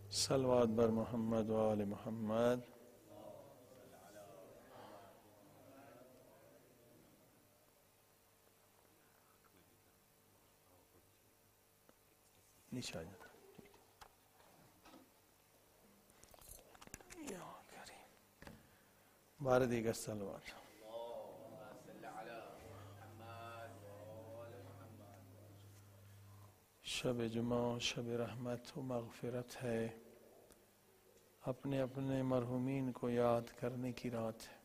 صلوات بر محمد و آل محمد. نیچه یا کریم. بار دیگر صلوات. شب جمعہ شب رحمت و مغفرت ہے، اپنے اپنے مرحومین کو یاد کرنے کی رات ہے،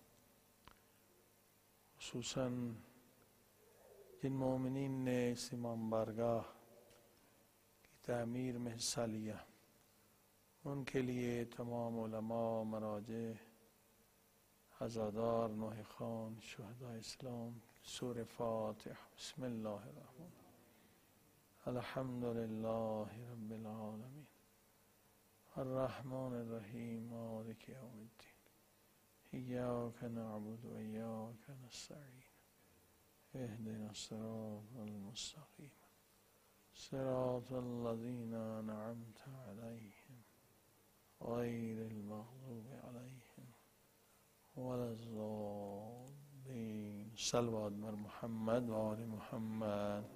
خصوصاً جن مومنین نے اس امام بارگاہ کی تعمیر میں حصہ لیا، ان کے لیے تمام علماء، مراجع، عزادار، نوح خان، شہداء اسلام. سورہ فاتح. بسم اللہ الرحمن الحمد للہ رب العالمین الرحمن الرحیم مالک یوم الدین ایاک نعبد و ایاک نستعین اهدنا الصراط المستقیم صراط الذین انعمت علیہم غیر المغضوب علیہم ولا الضالین. صلوات بر محمد و آل محمد.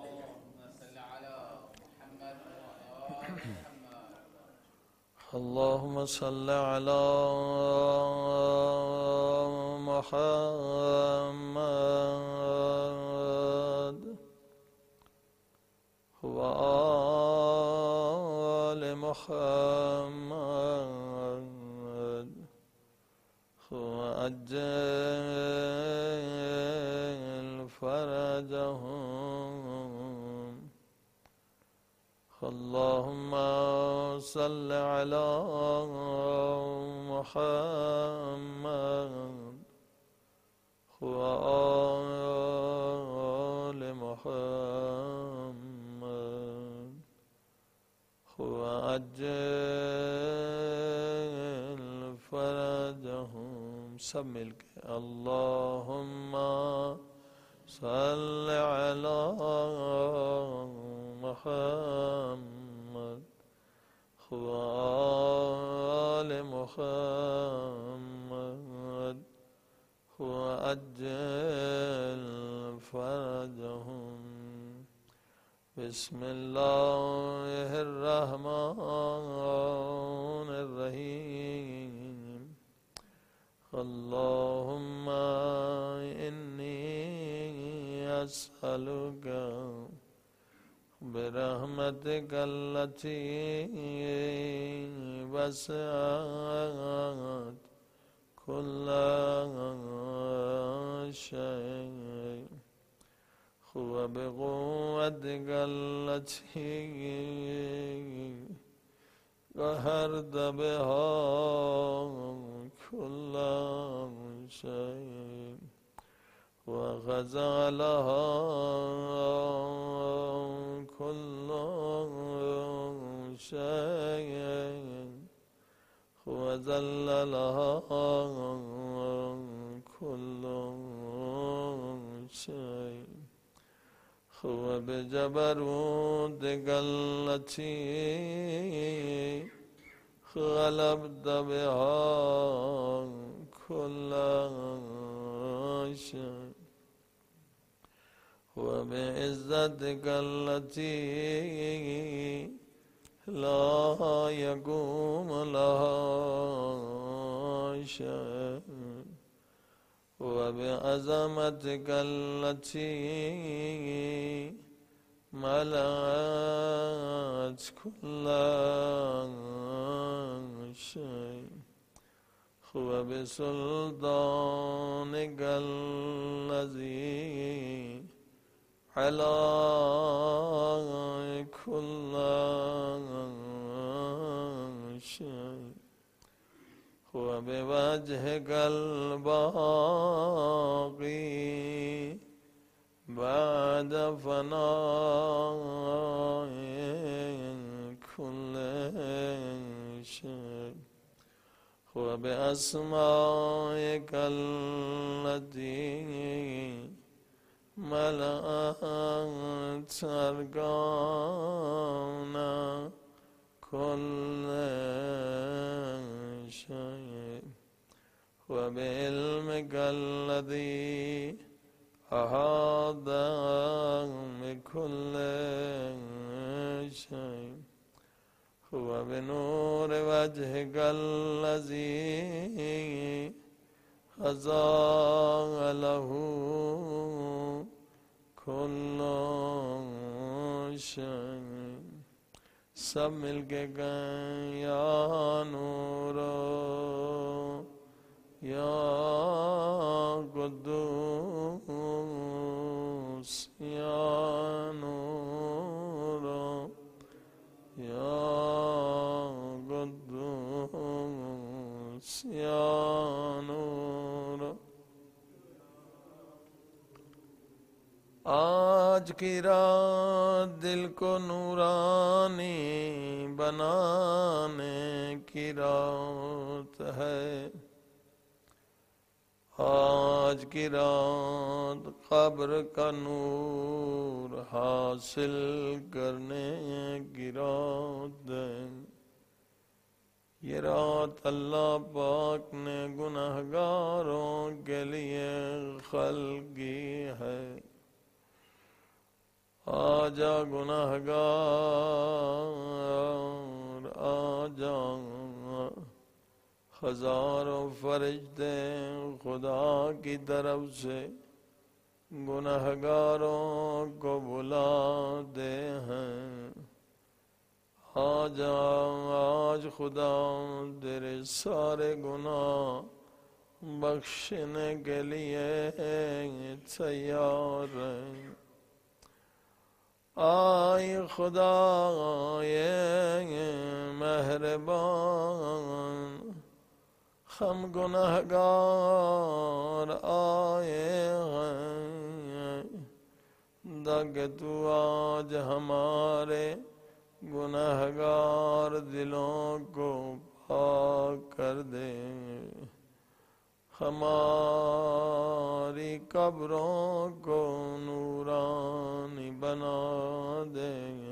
اللهم صل على محمد وآل محمد وعجل فرجهم. اللهم صل على محمد وآل محمد وعجل فرجهم. سب مل کے اللهم صل على محمد وآل محمد وعجل فرجهم. بسم الله الرحمن الرحيم. اللهم إني أسألك برحمتك التي وسعت كل شيء وبقوتك التي قهرت بها كل شيء وخضع لها كل شيء وذل لها كل شيء وبجبروتك التي غلبت بها كل شيء وبعزتك التي لا يقوم لها شيء وبعظمتك التي ملأت كل شيء وبسلطانك الذي على كل شيء وبوجهك الباقي بعد فناء كل شيء وبأسمائك التي ملأت أركان كل وبعلمك الذي أحاط بكل شيء وبنور وجهك الذي أضاء له كل شيء سب مل کے گئے یا نور یا قدوس یا نور یا قدوس یا نور. آج کی رات دل کو نورانی بنانے کی رات ہے. آج کی رات قبر کا نور حاصل کرنے کی رات ہے. یہ رات اللہ پاک نے گناہگاروں کے لیے خلق کی ہے. آجا گناہگار آجا. ہزاروں فرشتے خدا کی طرف سے گناہگاروں کو بلاتے ہیں. آجا آج خدا تیرے سارے گناہ بخشنے کے لیے تیار ہے. آئے خدا یہ مہربان ہم گناہگار آئے ہیں تاکہ تو آج ہمارے گناہگار دلوں کو پاک کر دے. ہماری قبروں کو نورانی بنا دے.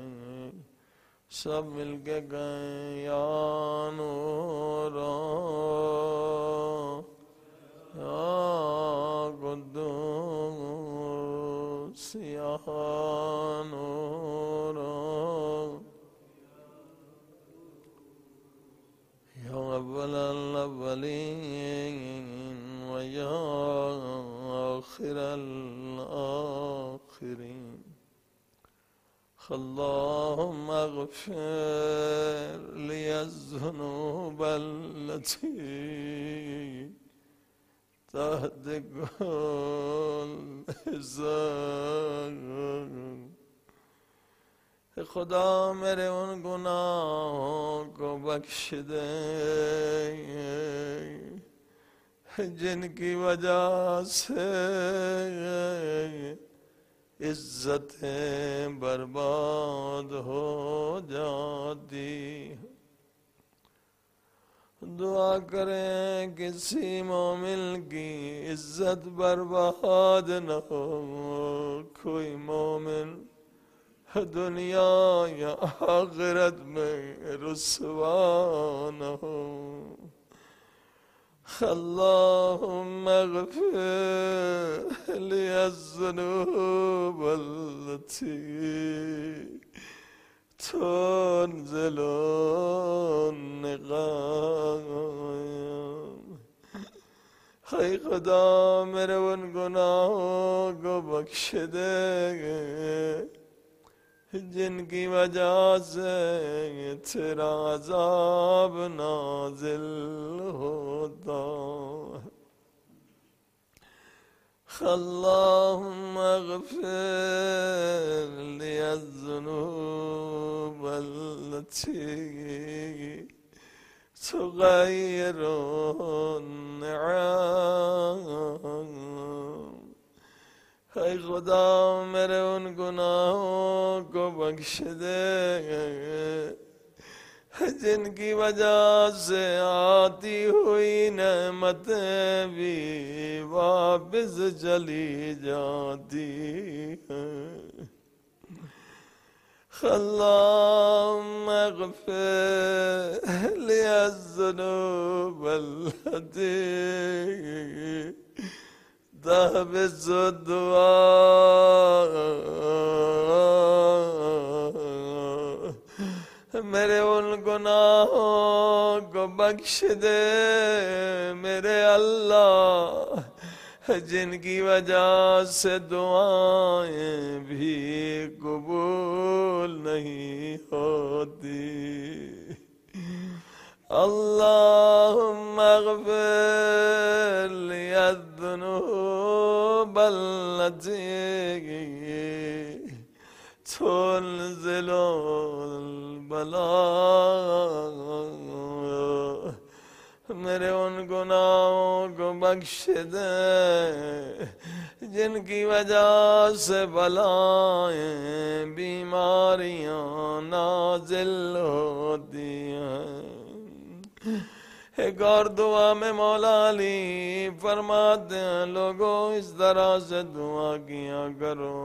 سب مل کے گئے یا نور یا قدوس یا نور یا اول الاولین ویا آخر الآخرین. اللهم اغفر لي الذنوب التي تهدك الإحسان. خدا میرے ان گناہوں کو بخش دے جن کی وجہ سے عزتیں برباد ہو جاتی. دعا کریں کسی مومن کی عزت برباد نہ ہو. کوئی مومن دنیا یا آخرت میں رسوا نہ ہو. اللهم اغفر لي الذنوب التي تنزل النقام. اے خدا میرے ان گناہوں کو بخش دے جن کی وجہ سے تیرا عذاب نازل ہوتا. اللهم اغفر لي الذنوب التي تغير النعم. اے خدا میرے ان گناہوں کو بخش دے جن کی وجہ سے آتی ہوئی نعمتیں بھی واپس چلی جاتی ہیں. اللهم اغفر لي الذنوب التي تحبس الدعاء میرے ان گناہوں کو بخش دے میرے اللہ جن کی وجہ سے دعائیں بھی قبول نہیں ہوتی اللهم اغفر لي الذنوب التي تنزل البلاء میرے ان گناہوں کو بخش دے جن کی وجہ سے بلائیں بیماریاں نازل ہوتی ہیں ایک اور دعا میں مولا علی فرماتے ہیں لوگوں اس طرح سے دعا کیا کرو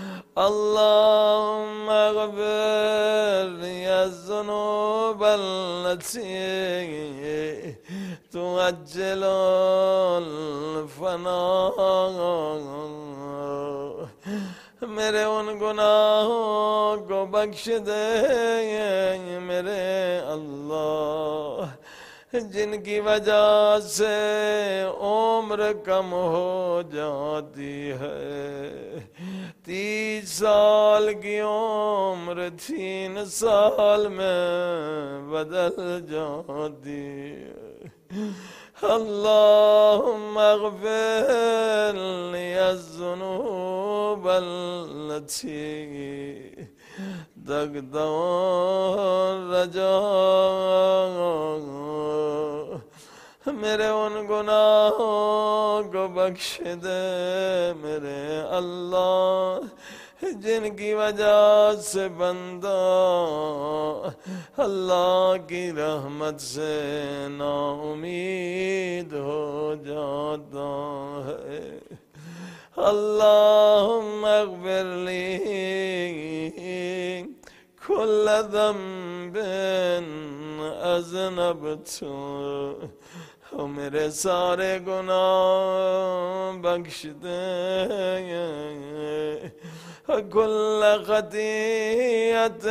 اللہم اغفر لی الذنوب التي تعجل الفناء میرے ان گناہوں کو بخش دے میرے اللہ جن کی وجہ سے عمر کم ہو جاتی ہے 30 سال کی عمر 3 سال میں بدل جاتی ہے اللهم اغفر لي الذنوب التي تقطع الرجاء میرے ان گناہوں کو بخش دے میرے اللہ جن کی وجہ سے بندہ اللہ کی رحمت سے نا امید ہو جاتا ہے اللہم اغفر لی کل ذنب اذنبت میرے سارے گناہ بخش دے کل خطیئت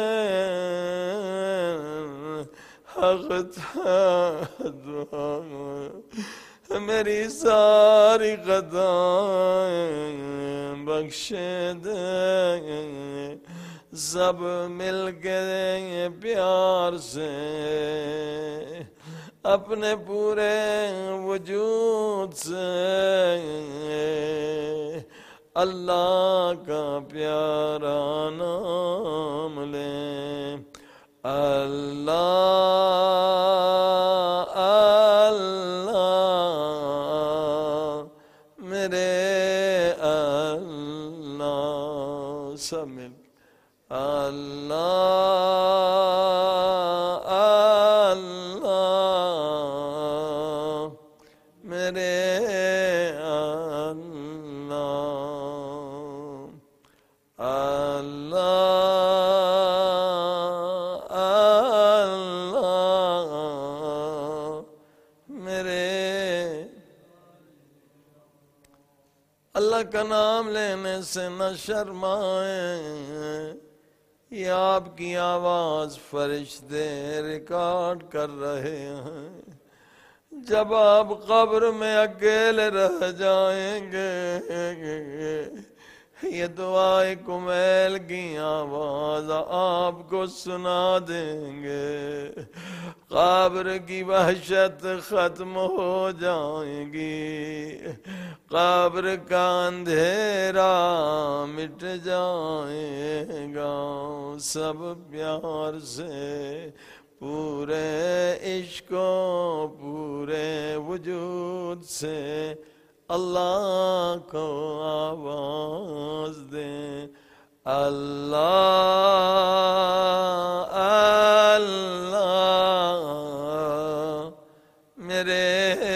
اغتحدها میری ساری خطائیں بخش دے سب مل کے پیار سے اپنے پورے وجود سے اللہ کا پیارا نام لیں اللہ اللہ میرے اللہ سب مل اللہ اللہ میرے اللہ کا نام لینے سے نہ شرمائیں یہ آپ کی آواز فرشتے ریکارڈ کر رہے ہیں جب آپ قبر میں اکیلے رہ جائیں گے یہ دعائے کمیل کی آواز آپ کو سنا دیں گے قبر کی وحشت ختم ہو جائے گی قبر کا اندھیرا مٹ جائے گا سب پیار سے پورے عشق و پورے وجود سے اللہ کو آواز دیں اللہ اللہ میرے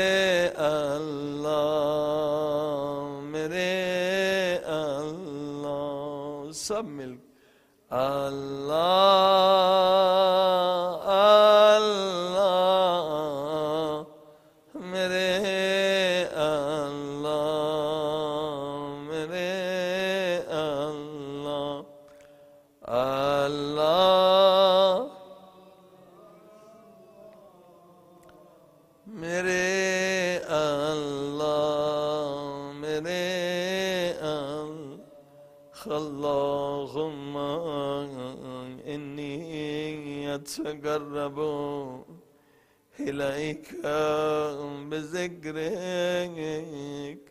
اللہ میرے اللہ سب مل اللہ Allah mere Allah mere Allah Allah mere Allah mere Allah Allahumma inni ataqarrabu ilayka bizikrik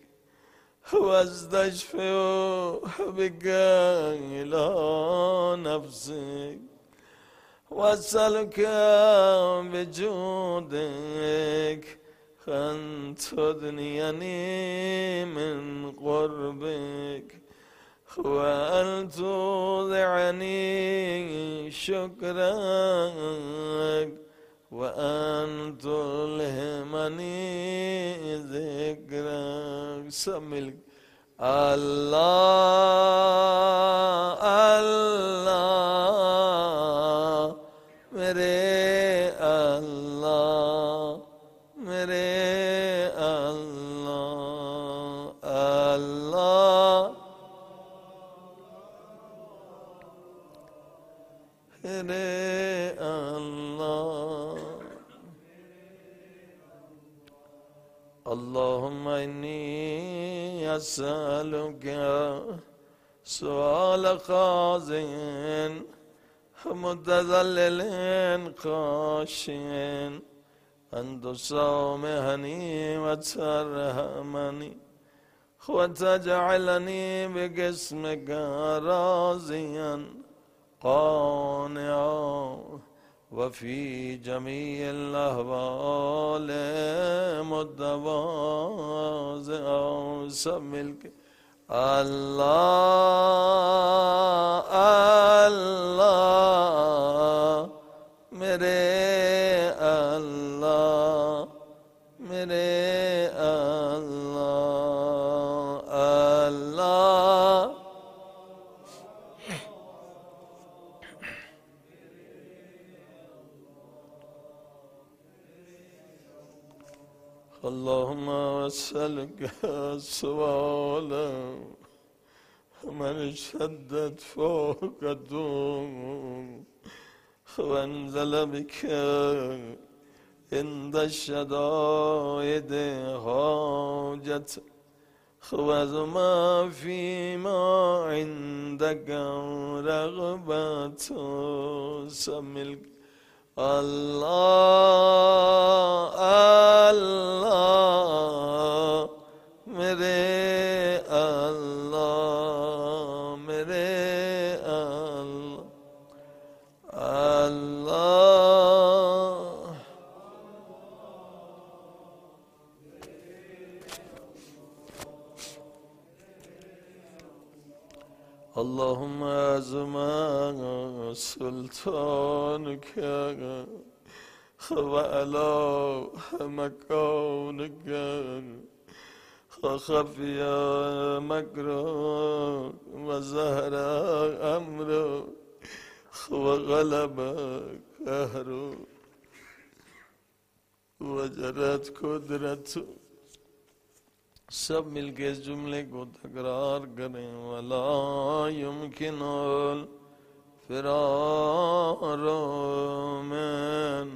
واستشفع بك إلى نفسك وأسألك بجودك أن تدنيني من قربك وأن تودعني شكرك وأن تلهمني ذكرك سملك الله الله मेरे Allah मेरे Allah Allah मेरे Allah اللهم إني أسألك سؤال خازن متذلل خاشع أن تسامحني وترحمني وتجعلني بقسمك راضيا قانعا وفي جميع الأحوال متواضعا سملك الله الله मेरे Allah मेरे Allah Allah اللهم أسألك سؤالا من شدت فوقته وانزل بك عند الشدائد حاجت وما فيما عندك رغبة سملك الله الله मेरे Allah मेरे Allah Allah اللهم أعظم سلطانك وعلى مكانك وخفي مكرك وظهر أمرك وغلب قهرك وجرت قدرتك सब मिलके इस जुमले को तकरार करें वला युमकिनुल फिरार मिन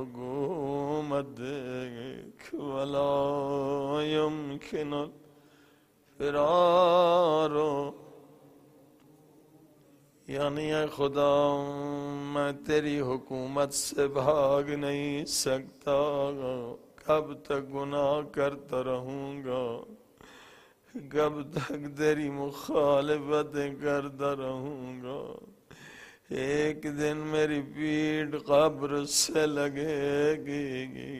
हुकूमतिक वला युमकिनुल फिरार यानी ऐ खुदा मैं तेरी हुकूमत से भाग नहीं सकता कब तक गुनाह करता रहूँगा कब तक तेरी मुखालिफतें करता रहूँगा एक दिन मेरी पीठ कब्र से लगेगी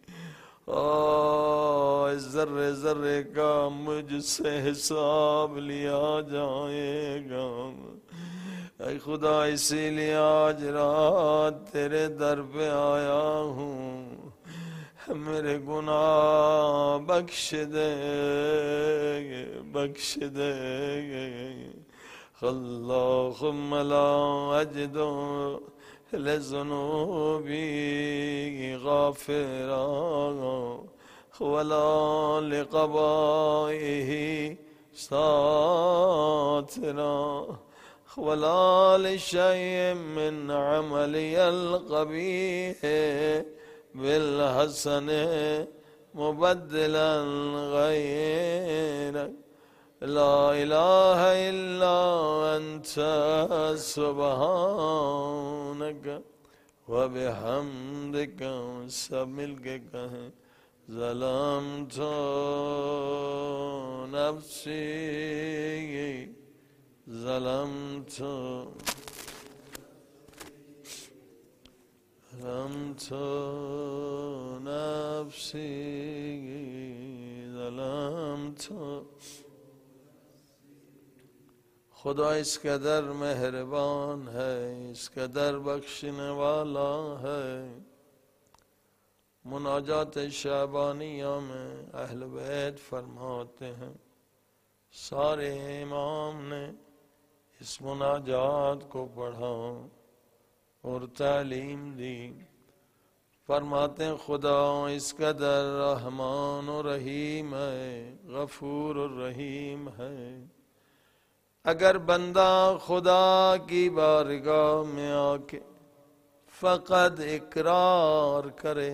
और जर्रे जर्रे का मुझसे हिसाब लिया जाएगा ऐ खुदा इसीलिए आज रात तेरे दर पे आया हूँ मेरे गुनाह बख्श दे اللهم لا أجد لذنوبي غافرا ولا لقبائه ساترا ولا لشيء من عملي القبيح بالحسن مبدلا غيرك لا إله إلا أنت سبحانك وبحمدك سب مل کے کہیں ظلمت نفسی ظلمت نفسی ظلمت خدا اس قدر مہربان ہے، اس قدر بخشنے والا ہے۔ مناجات شعبانیہ میں اہل بیت فرماتے ہیں سارے امام نے اس مناجات کو پڑھا اور تعلیم دی۔ فرماتے ہیں خدا اس قدر رحمان و رحیم ہے، غفور و رحیم ہے، اگر بندہ خدا کی بارگاہ میں آ کے فقط اقرار کرے،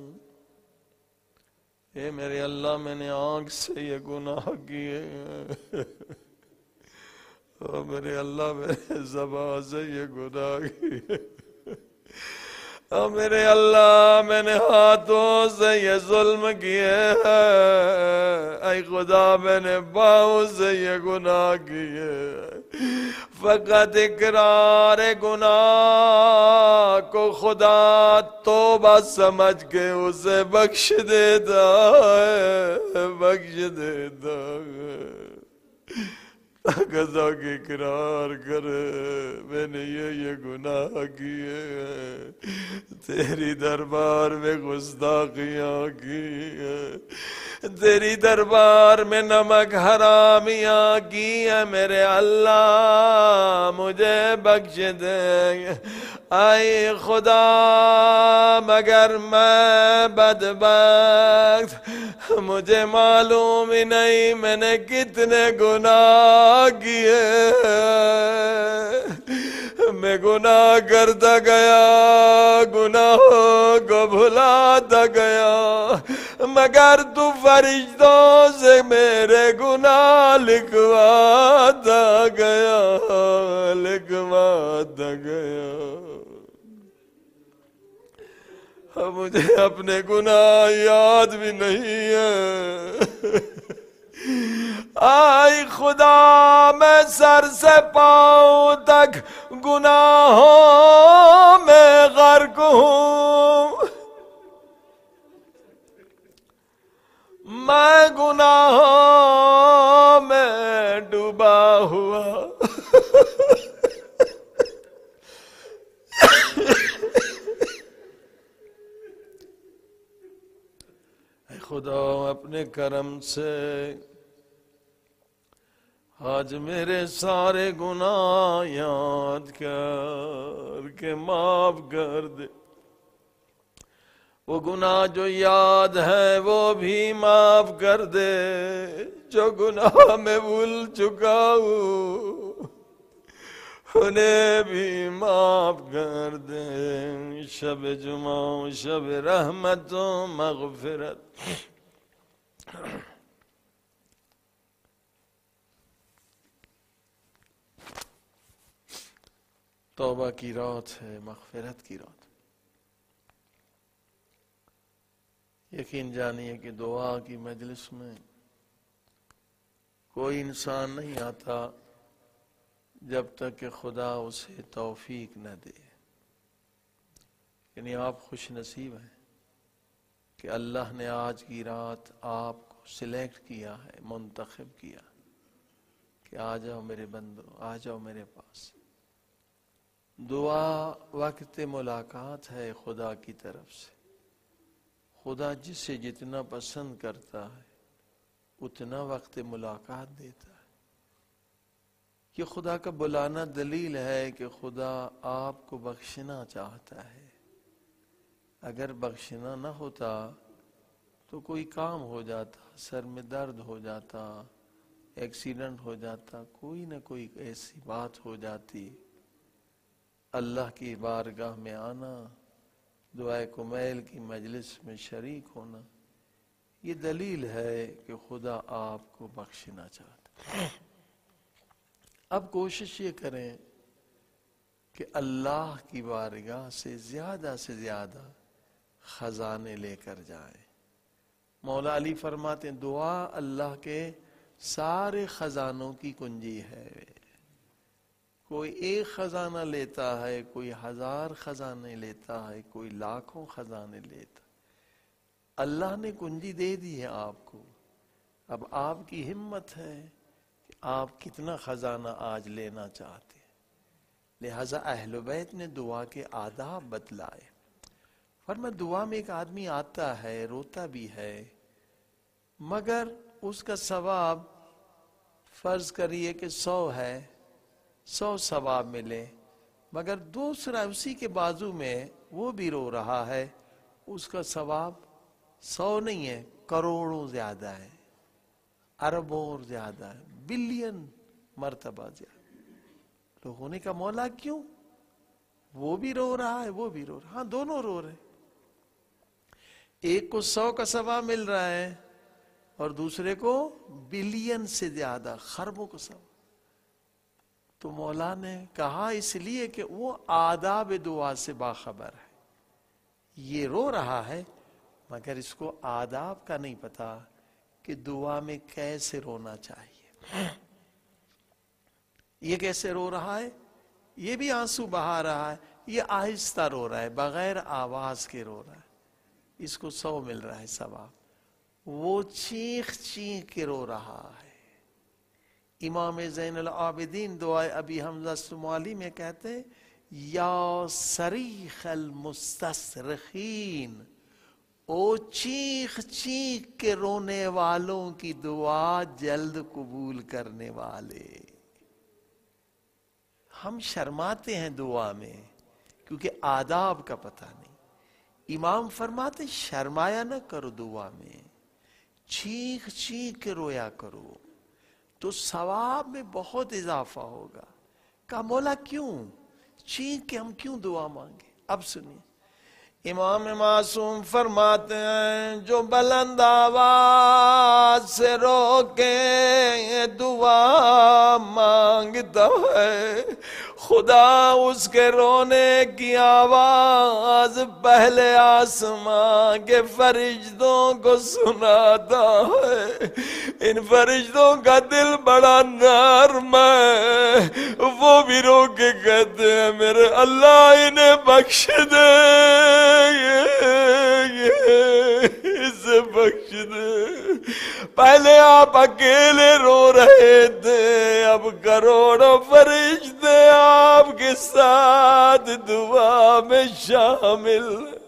اے میرے اللہ میں نے آنکھ سے یہ گناہ کیے، او میرے اللہ میرے زبان سے یہ گناہ کیے، او میرے اللہ میں نے ہاتھوں سے یہ ظلم کیے، اے خدا میں نے باؤں سے یہ گناہ کیے، فقط اقرار گناہ کو خدا توبہ سمجھ کے اسے بخش دیتا ہے، بخش دیتا ہے۔ قضا کی اقرار کرے میں نے یہ گناہ کیے، تیری دربار میں گستاخیاں کی ہے، تیری دربار میں نمک حرامیاں کی ہے، میرے اللہ مجھے بخش دے۔ اے خدا مگر میں بدبخت، مجھے معلوم ہی نہیں میں نے کتنے گناہ کیے، میں گناہ کرتا گیا، گناہوں کو بھلاتا گیا، مگر تو فرشتوں سے میرے گناہ لکھواتا گیا، لکھواتا گیا۔ مجھے اپنے گناہ یاد بھی نہیں ہے، آئی خدا میں سر سے پاؤں تک گناہوں میں غرق ہوں، میں گناہوں میں ڈوبا ہوا، خدا اپنے کرم سے آج میرے سارے گناہ یاد کر کے معاف کر دے، وہ گناہ جو یاد ہے وہ بھی معاف کر دے، جو گناہ میں بھول چکا ہوں انہیں بھی معاف کر دے۔ شب جمعہ شب رحمت و مغفرت، توبہ کی رات ہے، مغفرت کی رات۔ یقین جانیے کہ دعا کی مجلس میں کوئی انسان نہیں آتا جب تک کہ خدا اسے توفیق نہ دے۔ یعنی آپ خوش نصیب ہیں کہ اللہ نے آج کی رات آپ کو سلیکٹ کیا ہے، منتخب کیا کہ آ جاؤ میرے بندو، آ جاؤ میرے پاس۔ دعا وقت ملاقات ہے خدا کی طرف سے، خدا جسے جتنا پسند کرتا ہے اتنا وقت ملاقات دیتا ہے۔ یہ خدا کا بلانا دلیل ہے کہ خدا آپ کو بخشنا چاہتا ہے۔ اگر بخشنا نہ ہوتا تو کوئی کام ہو جاتا، سر میں درد ہو جاتا، ایکسیڈنٹ ہو جاتا، کوئی نہ کوئی ایسی بات ہو جاتی۔ اللہ کی بارگاہ میں آنا، دعائے کمیل کی مجلس میں شریک ہونا، یہ دلیل ہے کہ خدا آپ کو بخشنا چاہتا ہے۔ اب کوشش یہ کریں کہ اللہ کی بارگاہ سے زیادہ خزانے لے کر جائیں۔ مولا علی فرماتے ہیں دعا اللہ کے سارے خزانوں کی کنجی ہے۔ کوئی ایک خزانہ لیتا ہے، کوئی 1000 خزانے لیتا ہے، کوئی لاکھوں خزانے لیتا ہے۔ اللہ نے کنجی دے دی ہے آپ کو، اب آپ کی ہمت ہے کہ آپ کتنا خزانہ آج لینا چاہتے ہیں۔ لہذا اہل بیت نے دعا کے آداب بتلائے۔ فرمایا دعا میں ایک آدمی آتا ہے، روتا بھی ہے، مگر اس کا ثواب فرض کریے کہ 100 ہے، 100 ثواب ملے، مگر دوسرا اسی کے بازو میں وہ بھی رو رہا ہے، اس کا ثواب 100 نہیں ہے، کروڑوں زیادہ ہے، اربوں زیادہ ہے، بلین مرتبہ زیادہ۔ لوگوں نے کہا مولا کیوں؟ وہ بھی رو رہا ہے، وہ بھی رو رہا ہے۔ ہاں دونوں رو رہے، ایک کو 100 کا ثواب مل رہا ہے اور دوسرے کو بلین سے زیادہ، خربوں کا ثواب۔ تو مولا نے کہا اس لیے کہ وہ آداب دعا سے باخبر ہے، یہ رو رہا ہے مگر اس کو آداب کا نہیں پتا کہ دعا میں کیسے رونا چاہیے۔ یہ کیسے رو رہا ہے؟ یہ بھی آنسو بہا رہا ہے، یہ آہستہ رو رہا ہے، بغیر آواز کے رو رہا ہے، اس کو 100 مل رہا ہے ثواب، وہ چیخ چیخ کے رو رہا ہے۔ امام زین العابدین دعائے ابی حمزہ سمالی میں کہتے ہیں یا صریخ المستصرخین، او چیخ چیخ کے رونے والوں کی دعا جلد قبول کرنے والے۔ ہم شرماتے ہیں دعا میں کیونکہ آداب کا پتہ نہیں۔ امام فرماتے شرمایا نہ کرو دعا میں، چیخ چیخ کے رویا کرو تو ثواب میں بہت اضافہ ہوگا۔ کہا مولا کیوں چیخ کے ہم کیوں دعا مانگے؟ اب سنیے امام معصوم فرماتے ہیں جو بلند آواز سے رو کے دعا مانگتا ہے خدا اس کے رونے کی آواز پہلے آسمان کے فرشتوں کو سناتا ہے۔ ان فرشتوں کا دل بڑا نرم ہے، وہ بھی رو کے کہتے ہیں میرے اللہ انہیں بخش دے، اسے بخش دے۔ پہلے آپ اکیلے رو رہے تھے، اب کروڑوں فرشتے آپ کے ساتھ دعا میں شامل،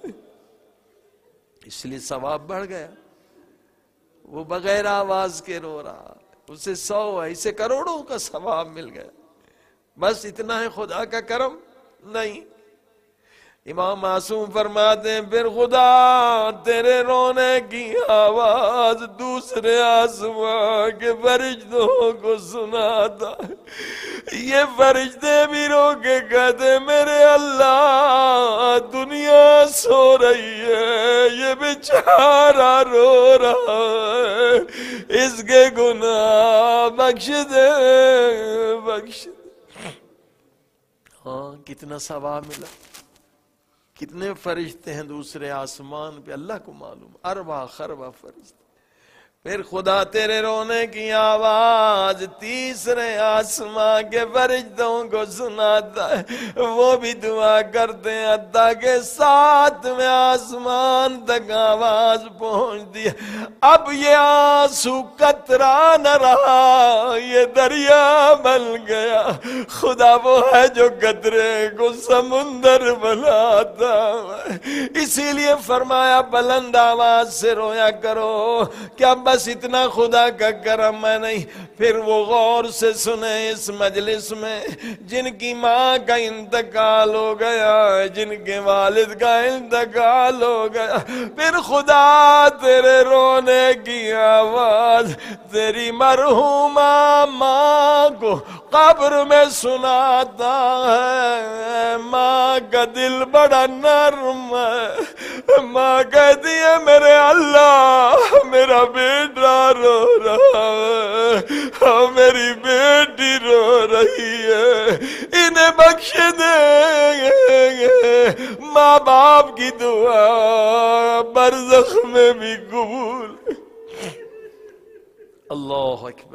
اس لیے ثواب بڑھ گیا۔ وہ بغیر آواز کے رو رہا، اسے 100 ہے، اسے کروڑوں کا ثواب مل گیا۔ بس اتنا ہے خدا کا کرم؟ نہیں۔ امام معصوم فرماتے ہیں پھر خدا تیرے رونے کی آواز دوسرے آسمان کے فرشتوں کو سناتا ہے۔ یہ فرشتے بھی رو کے کہتے میرے اللہ دنیا سو رہی ہے، یہ بیچارہ رو رہا ہے، اس کے گناہ بخش دے، بخش دے۔ ہاں کتنا ثواب ملا، کتنے فرشتے ہیں دوسرے آسمان پہ اللہ کو معلوم، اربع خربہ فرشتے۔ پھر خدا تیرے رونے کی آواز تیسرے آسمان کے فرشتوں کو سناتا ہے، وہ بھی دعا کرتے ہیں حتیٰ کہ 7ویں آسمان تک آواز پہنچتی ہے۔ اب یہ آنسو قطرہ نہ رہا، یہ دریا بن گیا۔ خدا وہ ہے جو قطرے کو سمندر بناتا ہے۔ اسی لیے فرمایا بلند آواز سے رویا کرو، کیا بس اتنا خدا کا کرم ہے نہیں. پھر وہ غور سے سنے اس مجلس میں جن کی ماں کا انتقال ہو گیا, جن کے والد کا انتقال ہو گیا, پھر خدا تیرے رونے کی آواز تیری مرحومہ ماں کو قبر میں سناتا ہے. ماں کا دل بڑا نرم ہے. ماں کہتی ہے میرے اللہ میرا بیٹا رو رہا ہے, میری بیٹی رو رہی ہے, انہیں بخش دے. ماں باپ کی دعا برزخ میں بھی قبول. اللہ اکبر.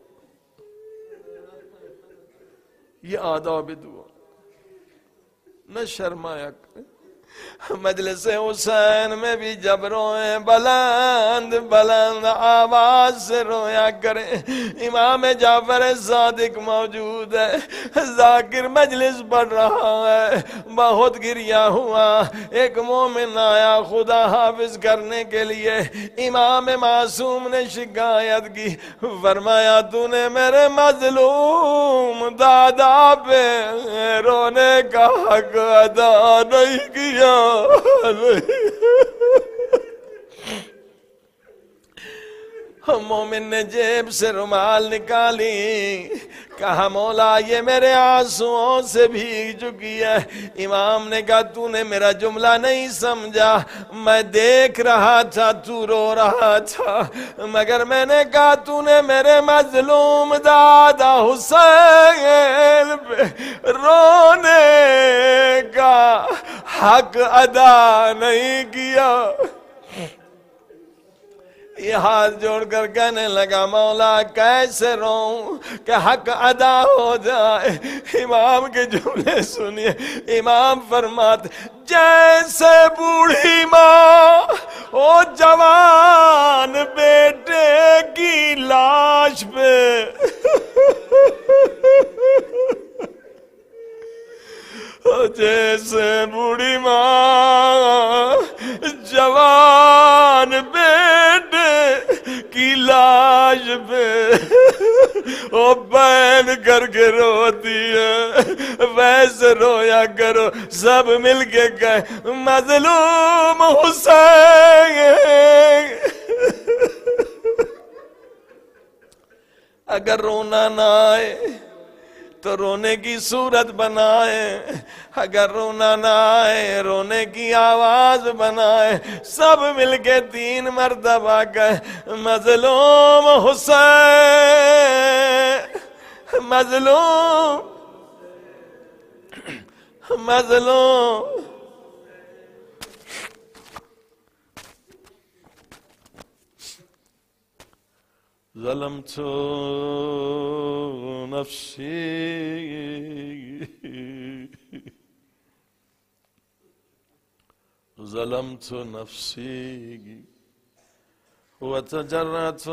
یہ آداب دعا نہ شرمایا کریں. مجلس حسین میں بھی جب روئیں بلند بلند آواز سے رویا کریں. امام جعفر صادق موجود ہے, ذاکر مجلس پڑھ رہا ہے, بہت گریا ہوا. ایک مومن آیا خدا حافظ کرنے کے لیے. امام معصوم نے شکایت کی, فرمایا تو نے میرے مظلوم دادا پہ رونے کا حق ادا نہیں کیا. مومن نے جیب سے رومال نکالی, کہا مولا یہ میرے آنسوؤں سے بھیگ چکی ہے. امام نے کہا تو نے میرا جملہ نہیں سمجھا, میں دیکھ رہا تھا تو رو رہا تھا, مگر میں نے کہا تو نے میرے مظلوم دادا حسین پہ رونے کا حق ادا نہیں کیا. یہ ہاتھ جوڑ کر کہنے لگا مولا کیسے روؤں کہ حق ادا ہو جائے. امام کے جملے سنیے. امام فرماتے جیسے بوڑھی ماں او جوان بیٹے کی لاش پہ جیسے بوڑھی ماں جوان بیٹے کی لاش پہ وہ بین کر کے روتی ہے, ویسے رویا کرو. سب مل کے کہے مظلوم حسین. اگر رونا نہ آئے تو رونے کی صورت بنائے, اگر رونا نہ آئے رونے کی آواز بنائے. سب مل کے 3 مرتبہ کہے مظلوم حسین مظلوم مظلوم. ظلمت نفسی ظلمت نفسی وتجرأت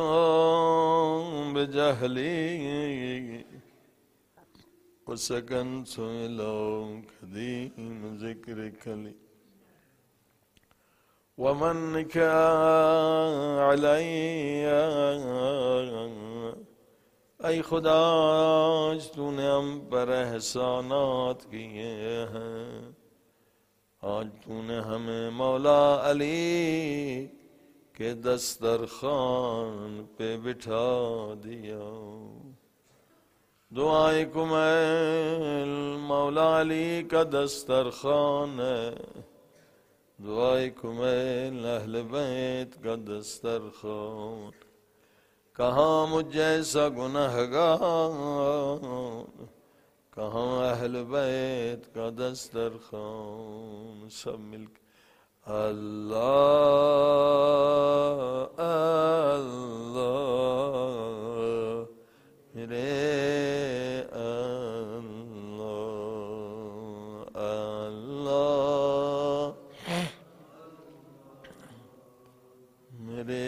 بجهلي وسكنت إلى قديم ذكرك لي ومنك علي. اے خدا آج تو نے ہم پر احسانات کیے ہیں, آج تو نے ہمیں مولا علی کے دسترخوان پہ بٹھا دیا. دعائے کمیل مولا علی کا دسترخوان ہے, دعائے کمیل اہل بیت کا دسترخوان. کہاں مجھ جیسا گنہگار, کہاں اہل بیت کا دسترخوان. سب مل کے اللہ اللہ میرے اللہ اللہ میرے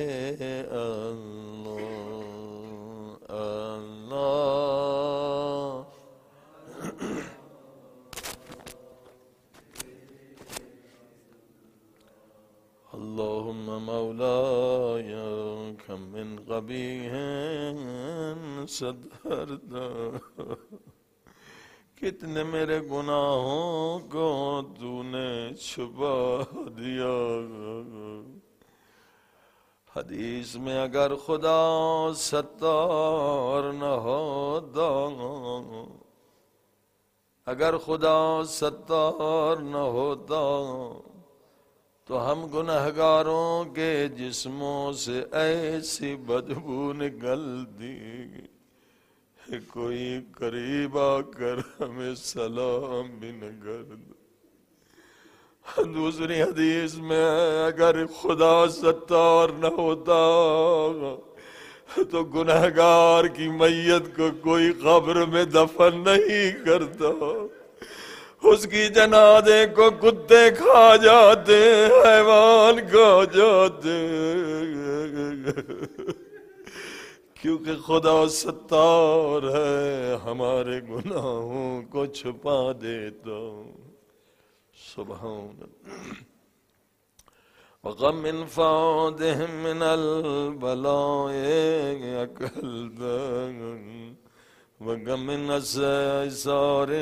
اللہ اللہ. اللهم مولاي كم من قبيح سترتا، کتنے میرے گناہوں کو تو نے چھپا دیا۔ حدیث میں اگر خدا ستار نہ ہوتا، اگر خدا ستار نہ ہوتا تو ہم گنہگاروں کے جسموں سے ایسی بدبو نکلتی کہ کوئی قریب آ کر ہمیں سلام بھی نہ کر دے۔ دوسری حدیث میں اگر خدا ستار نہ ہوتا تو گنہگار کی میت کو کوئی قبر میں دفن نہیں کرتا، اس کی جنازے کو کتے کھا جاتے، حیوان کھا جاتے، کیونکہ خدا ستار ہے، ہمارے گناہوں کو چھپا دیتا۔ سبحان اللہ۔ وَغَمْ مِنْ فَوْدِهِمْ مِنَ الْبَلَاءِ أَكَلْتَ، وَغَمْ مِنْ أَسَارٍ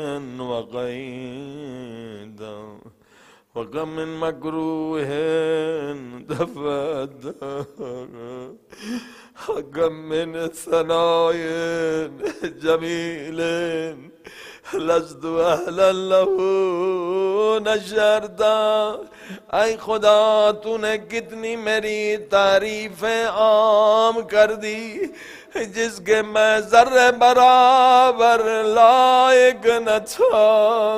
وَقَيْدَ، وَغَمْ مِنْ مَكْرُوهٍ دَفَعْتَ، وَغَمْ مِنْ ثَنَاءٍ جَمِيلٍ لَسْتُ أَهْلًا لَهُ نَشَرْتَ۔ اے خدا تو نے کتنی میری تعریفیں عام کر دی جس کے میں ذرے برابر لائق نہ تھا،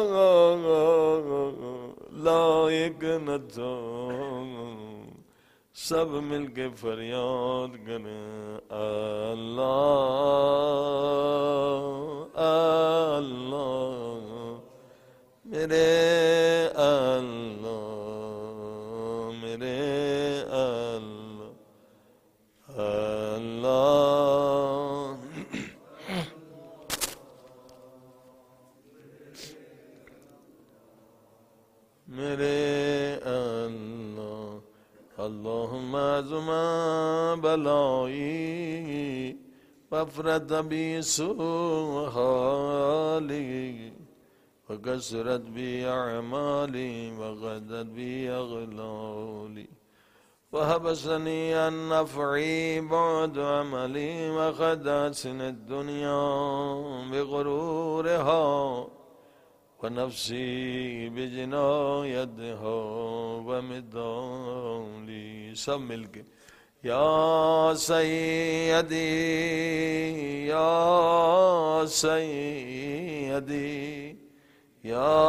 لائق نہ تھا۔ سب مل کے فریاد کریں اللہ اللہ، میرے اللہ، میرے اللہ، اللہ میرے اللہ۔ اللہم اعظم بلائی وفرت بی سوء حالی، وکسرت بی اعمالی وغدت بی اغلالی، وحبسنی عن نفعی بعد عملی، وخدعتنی الدنیا بغرورها، ونفسی بجنایتها ومدالی۔ سب مل کے یا سیدی یا سیدی یا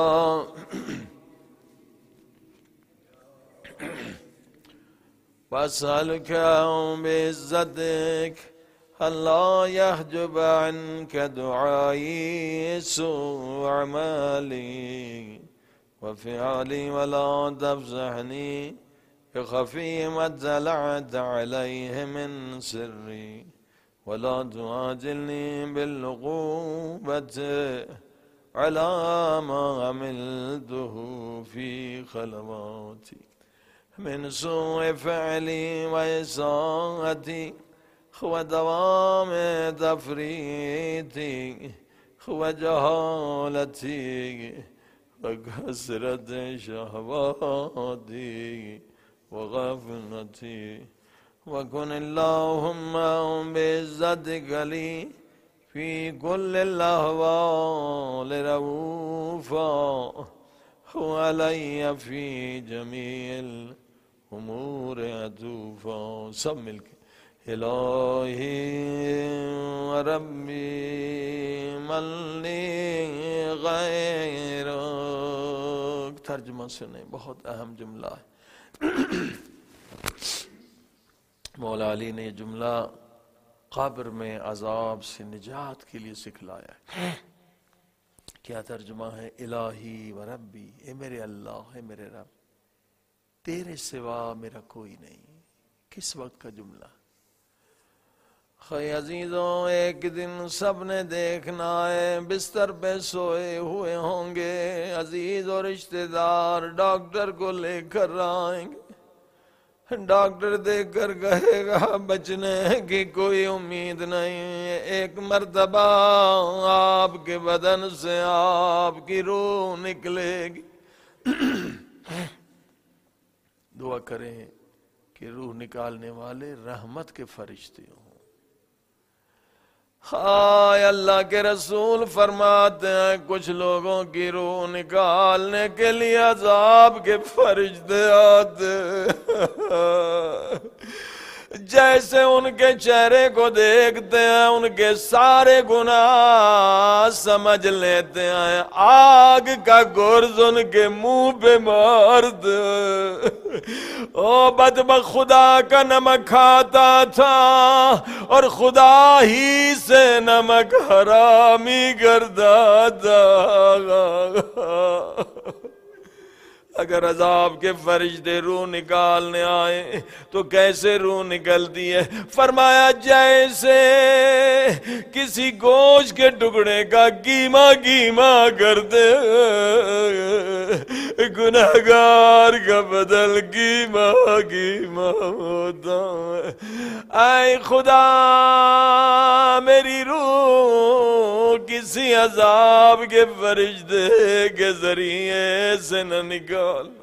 واسألك بعزتك ألا يحجب عنك دعائي سوء أعمالي وفعلي، ولا تفزعني بخفي ما اطلعت عليه من سري، ولا تعاجلني بالعقوبة على ما عملته في خلواتي من سوء فعلي وإساءتي ودوام تفريطي وجهالتي وكثرة شهواتي وغفلتي، وكن اللهم بعزتك لي في كل الأحوال رؤوفا وعلي في جميع الأمور عطوفا۔ سب مل کے الہی و ربی من لی غیرک۔ ترجمہ سنیں، بہت اہم جملہ ہے۔ مولا علی نے یہ جملہ قبر میں عذاب سے نجات کے لیے سکھلایا ہے۔ کیا ترجمہ ہے؟ الہی و ربی، اے میرے اللہ، اے میرے رب، تیرے سوا میرا کوئی نہیں۔ کس وقت کا جملہ؟ خی عزیزوں، ایک دن سب نے دیکھنا ہے، بستر پہ سوئے ہوئے ہوں گے، عزیز اور رشتہ دار ڈاکٹر کو لے کر آئیں گے، ڈاکٹر دیکھ کر کہے گا بچنے کی کوئی امید نہیں، ایک مرتبہ آپ کے بدن سے آپ کی روح نکلے گی۔ دعا کریں کہ روح نکالنے والے رحمت کے فرشتے ہوں۔ ہائے اللہ کے رسول فرماتے ہیں کچھ لوگوں کی روح نکالنے کے لیے عذاب کے فرشتے آتے جیسے ان کے چہرے کو دیکھتے ہیں ان کے سارے گناہ سمجھ لیتے ہیں، آگ کا گرز ان کے منہ پہ مار دے۔ او بدبخت خدا کا نمک کھاتا تھا اور خدا ہی سے نمک حرامی گرداتا۔ اگر عذاب کے فرشتے روح نکالنے آئے تو کیسے روح نکلتی ہے؟ فرمایا جیسے کسی گوشت کے ٹکڑے کا گیما گیما کرتے، گناہگار کا بدل گیما گیما ہوتا ہے۔ اے خدا میری روح کسی عذاب کے فرشتے کے ذریعے سے نہ نکال۔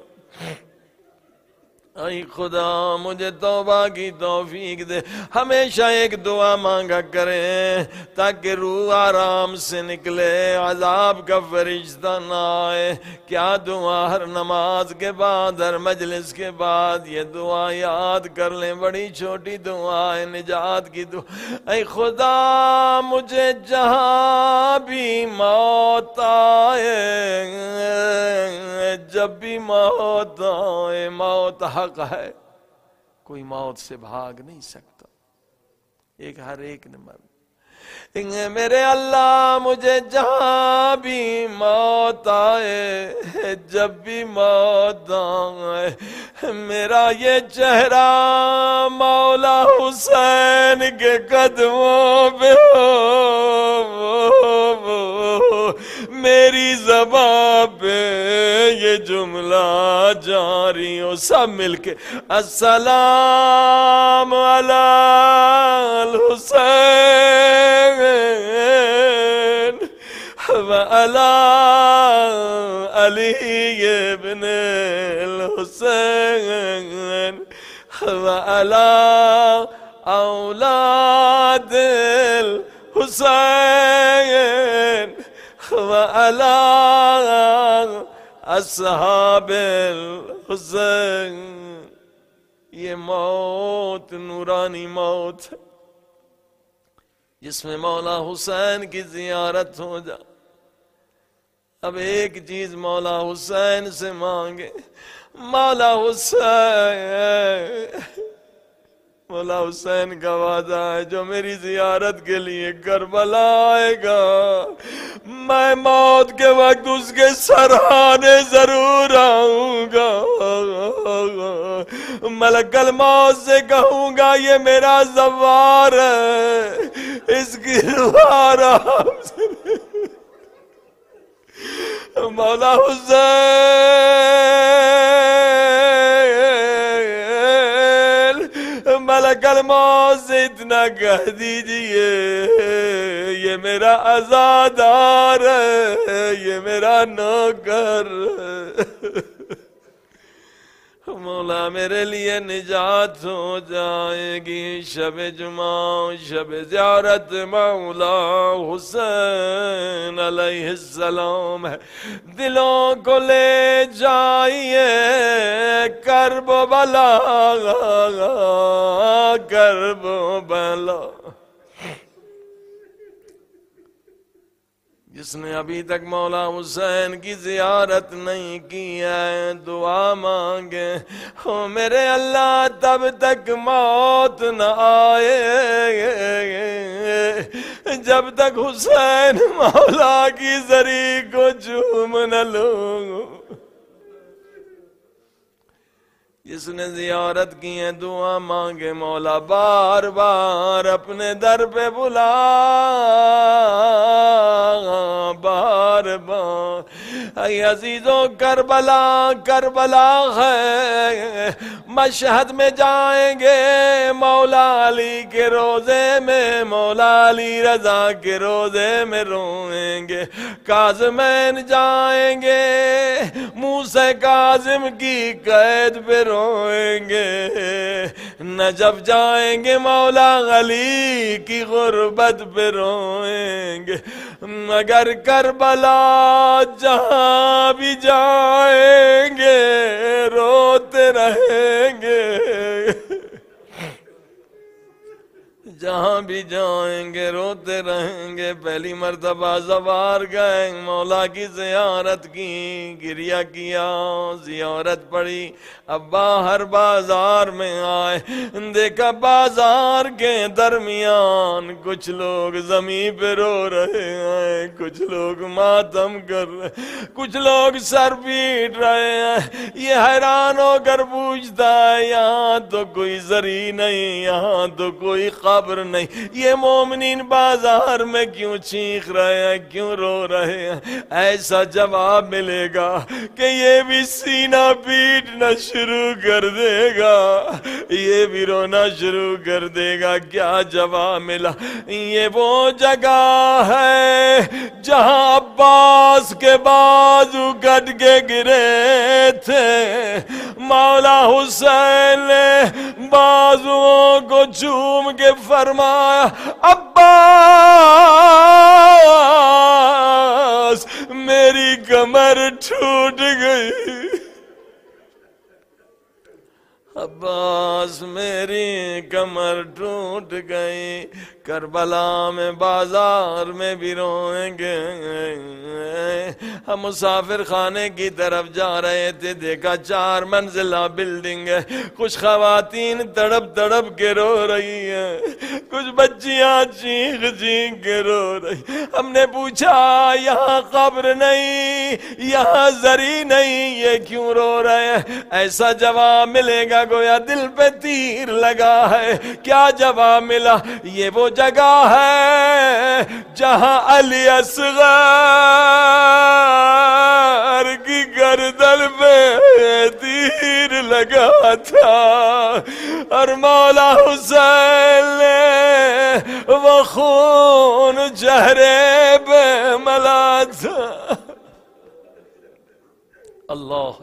اے خدا مجھے توبہ کی توفیق دے۔ ہمیشہ ایک دعا مانگا کریں تاکہ روح آرام سے نکلے، عذاب کا فرشتہ نہ آئے۔ کیا دعا ہر نماز کے بعد ہر مجلس کے بعد یہ دعا یاد کر لیں، بڑی چھوٹی دعا ہے، نجات کی دعا۔ اے خدا مجھے جہاں بھی موت آئے، جب بھی موت آئے، موت حق ہے، کوئی موت سے بھاگ نہیں سکتا، ہر ایک نے مرنا۔ میرے اللہ مجھے جہاں بھی موت آئے، جب بھی موت آئے، میرا یہ چہرہ مولا حسین کے قدموں پہ ہو، میری زبان پہ یہ جملہ جاری ہو، سب مل کے السلام علی الحسین وعلی علی ابن الحسین وعلی اولاد الحسین وعلی اصحاب الحسین۔ یہ موت نورانی موت ہے جس میں مولا حسین کی زیارت ہو جائے۔ اب ایک چیز مولا حسین سے مانگے، مولا حسین، مولا حسین کا وعدہ ہے جو میری زیارت کے لیے کربلا آئے گا، میں موت کے وقت اس کے سرانے ضرور آؤں گا، ملک الموت سے کہوں گا یہ میرا زوار ہے، اس کی روح آرام سے مولا حسین ملک الموت سے اتنا کہہ دیجئے یہ میرا عزادار ہے، یہ میرا نوکر ہے، مولا میرے لیے نجات ہو جائے گی۔ شب جمعہ شب زیارت مولا حسین علیہ السلام ہے، دلوں کو لے جائیے کرب و بلا، کرب و بلا۔ جس نے ابھی تک مولا حسین کی زیارت نہیں کی ہے دعا مانگے، او میرے اللہ تب تک موت نہ آئے جب تک حسین مولا کی زری کو چوم نہ لوں۔ جس نے زیارت کی ہے دعا مانگے، مولا بار بار اپنے در پہ بلا، بار بار اے عزیزوں کربلا کربلا ہے، مشہد میں جائیں گے مولا علی کے روزے میں، مولا علی رضا کے روزے میں روئیں گے، کاظمین جائیں گے موسیٰ کاظم کی قید پہ روئیں گے، نجف جائیں گے مولا علی کی غربت پہ روئیں گے، مگر کربلا جہاں بھی جائیں گے روتے رہیں گے، جہاں بھی جائیں گے روتے رہیں گے۔ پہلی مرتبہ زوار گئے، مولا کی زیارت کی، گریہ کیا، زیارت پڑی، اب باہر بازار میں آئے، دیکھا بازار کے درمیان کچھ لوگ زمین پہ رو رہے ہیں، کچھ لوگ ماتم کر رہے، کچھ لوگ سر پیٹ رہے ہیں۔ یہ حیران ہو کر پوچھتا ہے یہاں تو کوئی زری نہیں، یہاں تو کوئی قبر نہیں، یہ مومنین بازار میں کیوں چیخ رہے ہیں، کیوں رو رہے ہیں؟ ایسا جواب ملے گا کہ یہ بھی سینہ پیٹنا شروع کر دے گا، یہ بھی رونا شروع کر دے گا۔ کیا جواب ملا؟ یہ وہ جگہ ہے جہاں عباس کے بازو کٹ کے گرے تھے، مولا حسین نے بازوؤں کو چوم کے فرمایا عباس میری کمر ٹوٹ گئی، عباس میری کمر ٹوٹ گئی۔ کربلا میں بازار میں بھی روئیں گے۔ ہم مسافر خانے کی طرف جا رہے تھے، دیکھا 4 منزلہ بلڈنگ ہے، کچھ خواتین تڑپ تڑپ کے رو رہی ہیں، کچھ بچیاں چیخ چیخ کے رو رہی۔ ہم نے پوچھا یہاں قبر نہیں، یہاں زری نہیں، یہ کیوں رو رہے ہیں؟ ایسا جواب ملے گا گویا دل پہ تیر لگا ہے۔ کیا جواب ملا؟ یہ وہ جگہ ہے جہاں علی اصغر کی گردن پہ تیر لگا تھا، اور مولا حسین نے وہ خون چہرے پہ ملا تھا۔ اللہ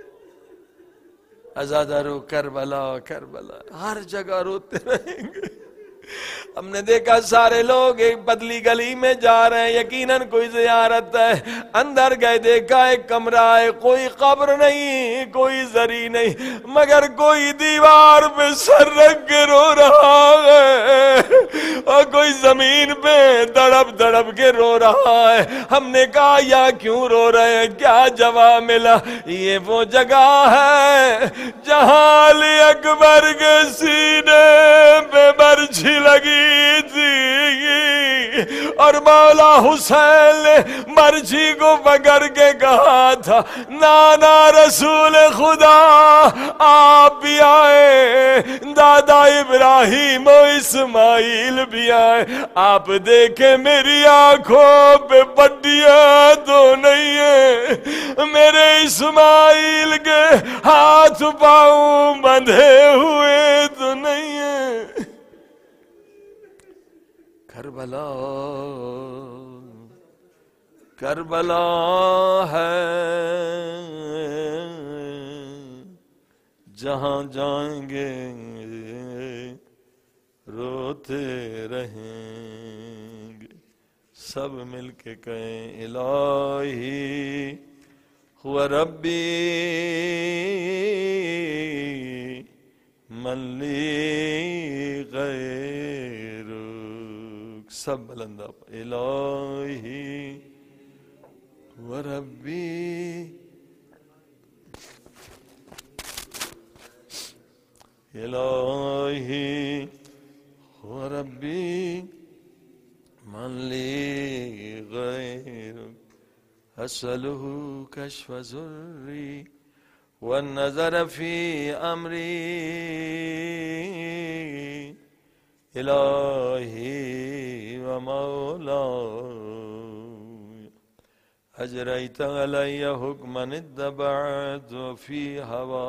عزادارو کربلا کربلا، ہر جگہ روتے رہیں گے۔ ہم نے دیکھا سارے لوگ ایک پتلی گلی میں جا رہے ہیں، یقیناً کوئی زیارت ہے، اندر گئے دیکھا ایک کمرہ ہے، کوئی قبر نہیں، کوئی زری نہیں، مگر کوئی دیوار پہ سر رکھ کے رو رہا ہے، اور کوئی زمین پہ تڑپ تڑپ کے رو رہا ہے۔ ہم نے کہا یا کیوں رو رہے ہیں؟ کیا جواب ملا؟ یہ وہ جگہ ہے جہاں علی اکبر کے سینے پہ برچھی لگی تھی، اور مولا حسین نے مرچھی کو پکڑ کے کہا تھا نانا رسول خدا آپ بھی آئے، دادا ابراہیم و اسماعیل بھی آئے، آپ دیکھیں میری آنکھوں پہ پٹیاں تو نہیں ہیں، میرے اسماعیل کے ہاتھ پاؤں بندھے ہوئے تو نہیں ہیں۔ کربلا کربلا ہے جہاں جائیں گے روتے رہیں گے۔ سب مل کے کہیں الہی ہوا ربی من لی غیرک، سب بلندہ الہی ہوا ربی، الہی ہوا ربی من لی غیرک، اسألہ کشف ضری والنظر فی امری، الہی و مولا أجريت علي حكما اتبعت في هوى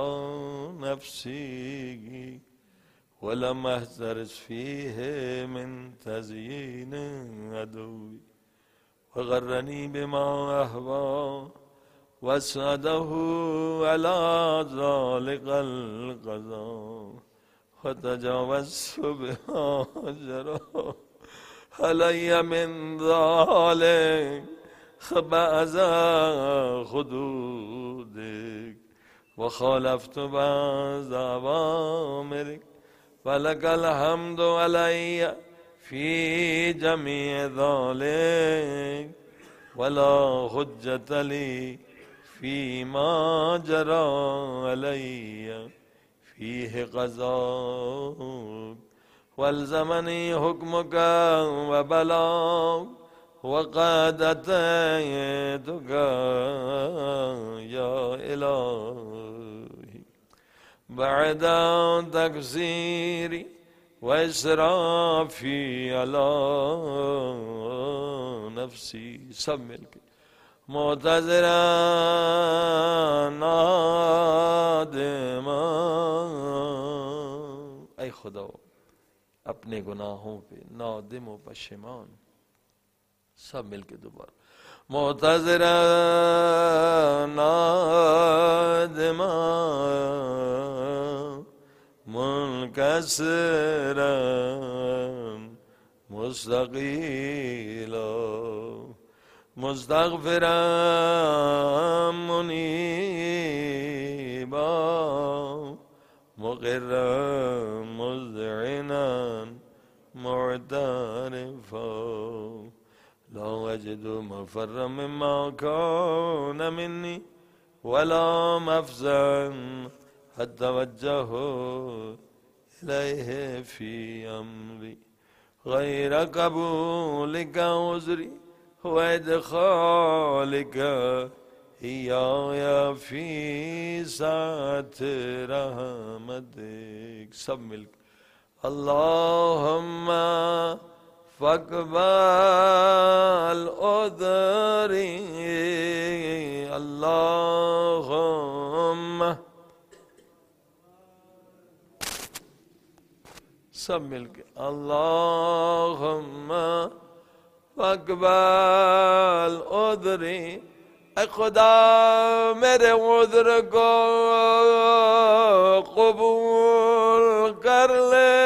نفسي ولم أحترس فيه من تزيين عدوي وغرني بما أهوى واسعده على ذلك القضاء فتجاوزت بما جرى علي من ذلك بعض حدودك وخالفت بعض أوامرك فلك الحمد علي في جميع ذلك ولا حجة لي فيما جرى علي فيه قضاءك والزمني حكمك وبلاغ وقادت يدك يا إلهي بعد تقصيري وإسرافي على نفسي سب مل کے معتذرا نادما اے خدا اپنے گناہوں پہ نادم و پشیمان سب مل کے دوبارہ معتذرا نادما منکسرا مستقیلا مستغفرا منیبا مقرا مذعنا معترفا لا أجد مفرا مما كان مني ولا مفزعا حتى وجه إليه في أمري غير قبولك عذري وإدخالك إياي في سعة رحمتك سب مل اللهم فاقبل عذري اللهم سب مل کے اللہم فاقبل عذری اے خدا میرے عذر کو قبول کر لے.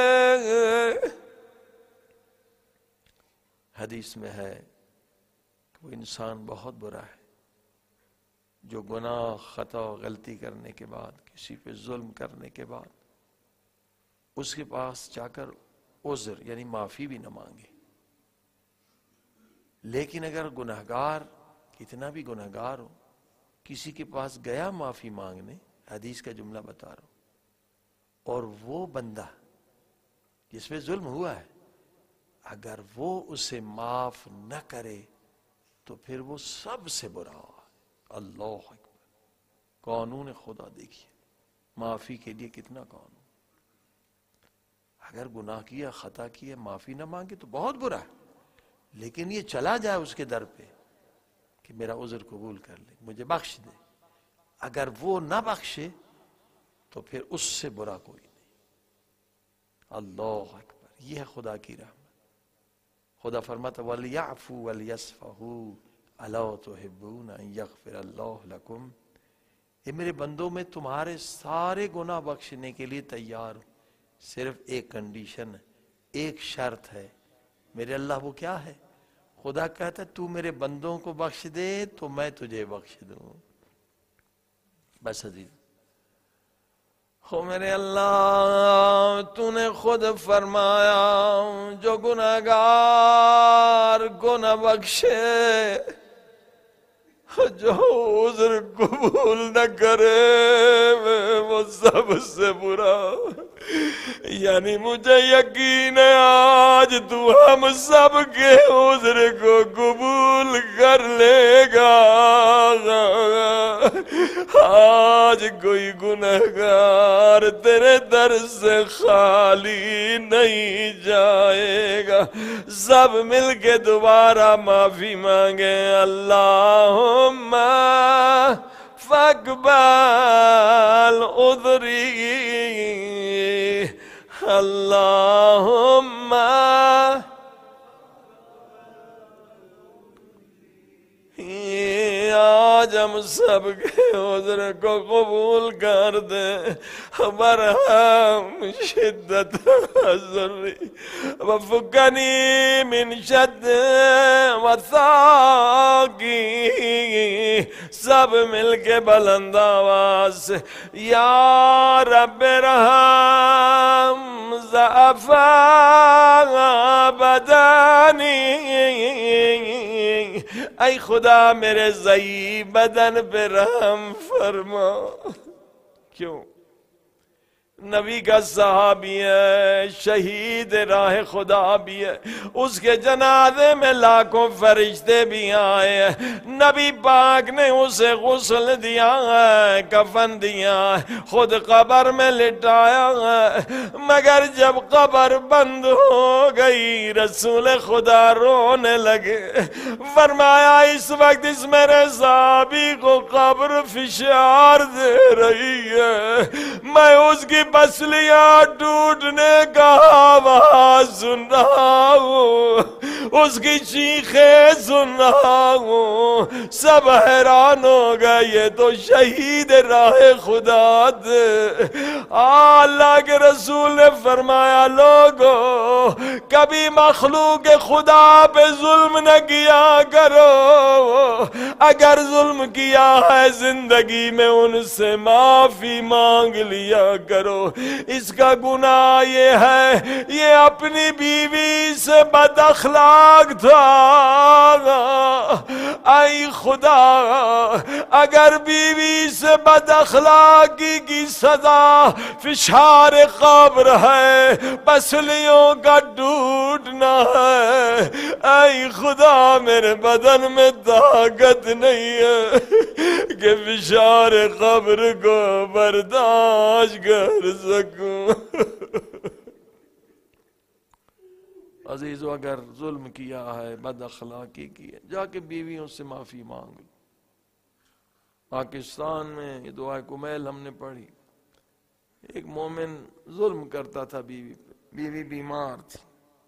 حدیث میں ہے کہ وہ انسان بہت برا ہے جو گناہ خطا غلطی کرنے کے بعد کسی پہ ظلم کرنے کے بعد اس کے پاس جا کر عذر یعنی معافی بھی نہ مانگے. لیکن اگر گناہگار کتنا بھی گناہگار ہو کسی کے پاس گیا معافی مانگنے حدیث کا جملہ بتا رہا ہوں اور وہ بندہ جس پہ ظلم ہوا ہے اگر وہ اسے معاف نہ کرے تو پھر وہ سب سے برا ہوا. اللہ اکبر. قانون خدا دیکھیے معافی کے لیے کتنا قانون. اگر گناہ کیا خطا کیا معافی نہ مانگے تو بہت برا ہے لیکن یہ چلا جائے اس کے در پہ کہ میرا عذر قبول کر لے مجھے بخش دے. اگر وہ نہ بخشے تو پھر اس سے برا کوئی نہیں. اللہ اکبر. یہ ہے خدا کی رحمت. خدا فرماتا وَلْيَعْفُوا وَلْيَصْفَحُوا أَلَا تُحِبُّونَ أَن يَغْفِرَ اللَّهُ لَكُمْ. اے میرے بندوں میں تمہارے سارے گناہ بخشنے کے لیے تیار ہوں صرف ایک کنڈیشن ہے ایک شرط ہے. میرے اللہ وہ کیا ہے؟ خدا کہتا ہے تو میرے بندوں کو بخش دے تو میں تجھے بخش دوں. بس عزیز ہو میرے اللہ تو نے خود فرمایا جو گناہگار گناہ بخشے جو عذر قبول نہ کرے وہ سب سے برا. یعنی مجھے یقین ہے آج تو ہم سب کے عذر کو قبول کر لے گا. آج کوئی گنہگار تیرے در سے خالی نہیں جائے گا. سب مل کے دوبارہ معافی مانگے. اللہم فاقبل عذری، اللہم آج ہم سب کے عذر کو قبول کر دے. برہم شدت حضری وفکنی من شد وثاقی. سب مل کے بلند آواز سے یا رب رحم ضعف بدنی، اے خدا میرے ضعیف بدن پہ رحم فرما. کیوں؟ نبی کا صحابی ہے، شہید راہ خدا بھی ہے، اس کے جنازے میں لاکھوں فرشتے بھی آئے ہیں. نبی پاک نے اسے غسل دیا ہے، کفن دیا ہے، خود قبر میں لٹایا ہے. مگر جب قبر بند ہو گئی رسول خدا رونے لگے. فرمایا اس وقت اس میرے صحابی کو قبر فشار دے رہی ہے، میں اس کی پسلیاں ٹوٹنے کا آواز سن رہا ہوں، اس کی چیخیں سن رہا ہوں. سب حیران ہو گئے، یہ تو شہید راہ خدا تھے. اللہ کے رسول نے فرمایا لوگو کبھی مخلوق خدا پہ ظلم نہ کیا کرو. اگر ظلم کیا ہے زندگی میں ان سے معافی مانگ لیا کرو. اس کا گناہ یہ ہے یہ اپنی بیوی سے بد اخلاق تھا. اے خدا اگر بیوی سے بد اخلاقی کی سزا فشار قبر ہے، پسلیوں کا ٹوٹنا ہے، اے خدا میرے بدن میں طاقت نہیں ہے کہ فشار قبر کو برداشت کر سکوں. عزیزو اگر ظلم کیا ہے، بد اخلاقی کی ہے، جا کے بیویوں سے معافی مانگ. پاکستان میں یہ دعا کمیل ہم نے پڑھی. ایک مومن ظلم کرتا تھا بیوی پہ، بیوی بیمار تھی،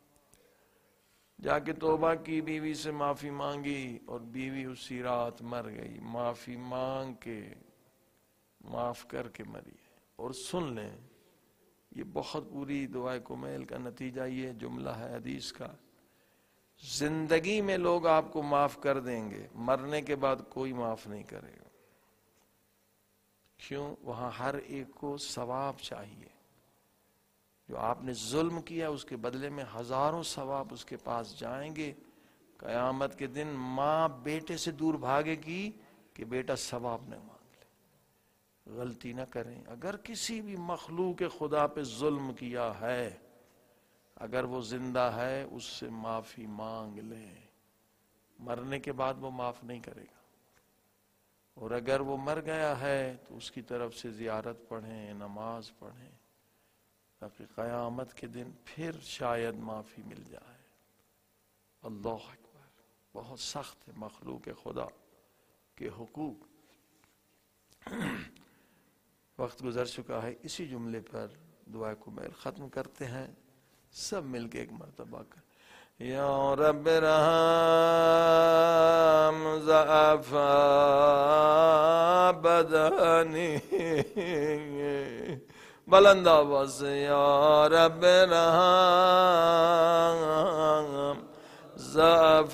جا کے توبہ کی، بیوی سے معافی مانگی اور بیوی اسی رات مر گئی. معافی مانگ کے معاف کر کے مری. اور سن لیں یہ بہت بری دعا کمیل کا نتیجہ یہ جملہ ہے حدیث کا، زندگی میں لوگ آپ کو معاف کر دیں گے، مرنے کے بعد کوئی معاف نہیں کرے گا. کیوں؟ وہاں ہر ایک کو ثواب چاہیے. جو آپ نے ظلم کیا اس کے بدلے میں ہزاروں ثواب اس کے پاس جائیں گے. قیامت کے دن ماں بیٹے سے دور بھاگے گی کہ بیٹا ثواب نہ مانگ لے. غلطی نہ کریں. اگر کسی بھی مخلوق خدا پہ ظلم کیا ہے، اگر وہ زندہ ہے اس سے معافی مانگ لیں. مرنے کے بعد وہ معاف نہیں کرے گا. اور اگر وہ مر گیا ہے تو اس کی طرف سے زیارت پڑھیں، نماز پڑھیں، تاکہ قیامت کے دن پھر شاید معافی مل جائے. اللہ اکبر. بہت سخت ہے مخلوق خدا کے حقوق. وقت گزر چکا ہے، اسی جملے پر دعا کو میل ختم کرتے ہیں. سب مل کے ایک مرتبہ کر یا رب رحم ضعف بدنی. بلند آواز سے یا رب رحم ضعف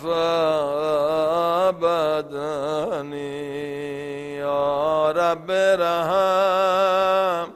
بدنی، یا رب رحم،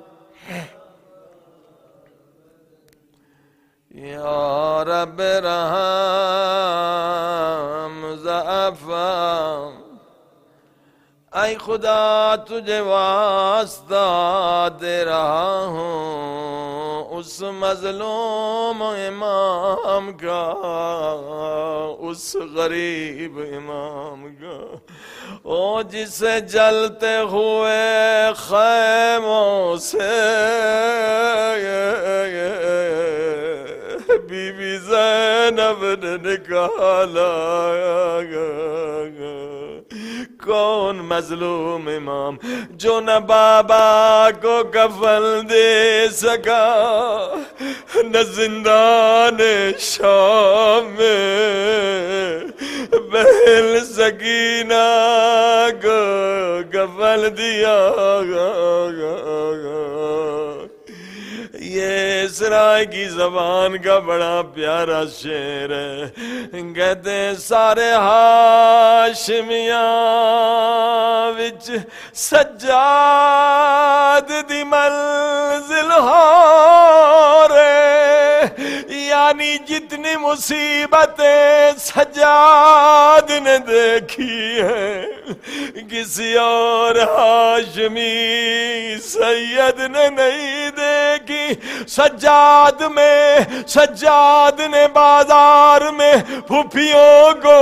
یا رب رحم ضعف. اے خدا تجھے واسطہ دے رہا ہوں اس مظلوم امام کا، اس غریب امام کا، او جسے جلتے ہوئے خیموں سے بی بی زینب نے نکالا۔ کون مظلوم امام جو نہ بابا کو کفن دے سکا، نہ زندان شام میں بہن سکینہ کو کفن دیا۔ یہ اسرائیل کی زبان کا بڑا پیارا شعر ہے، کہتے ہیں سارے ہاشمیاں وچ سجاد دی منزل ہو رے، یعنی جتنی مصیبتیں سجاد نے دیکھی ہیں کسی اور ہاشمی سید نے نہیں دیکھی۔ سجاد نے بازار میں پھوپھیوں کو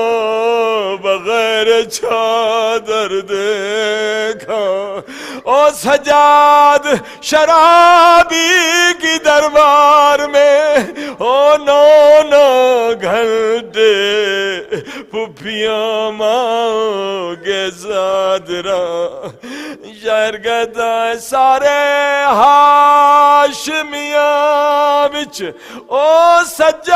بغیر چادر دیکھا، او سجاد شرابی کی دربار میں او 9 گھنٹے پھوپھیاں ماں کے ساتھ رہا۔ شاعر کہتا ہے سارے ہاشمیاں وچ او سجاد